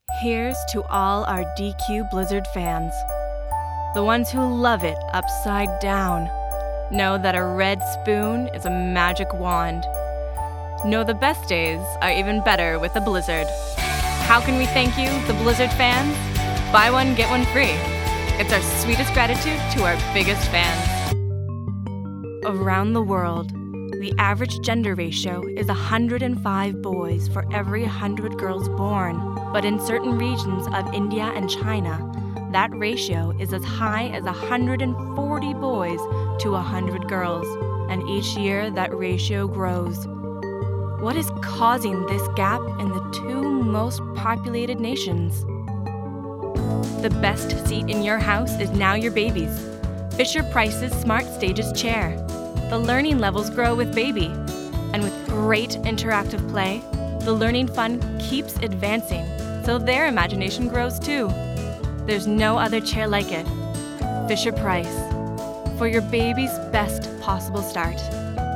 Here's to all our DQ Blizzard fans. The ones who love it upside down. Know that a red spoon is a magic wand. Know the best days are even better with a Blizzard. How can we thank you, the Blizzard fans? Buy one, get one free. It's our sweetest gratitude to our biggest fans. Around the world, the average gender ratio is 105 boys for every 100 girls born. But in certain regions of India and China, that ratio is as high as 140 boys to 100 girls, and each year that ratio grows. What is causing this gap in the two most populated nations? The best seat in your house is now your baby's. Fisher-Price's Smart Stages chair. The learning levels grow with baby, and with great interactive play, the learning fun keeps advancing, so their imagination grows too. There's no other chair like it. Fisher-Price, for your baby's best possible start.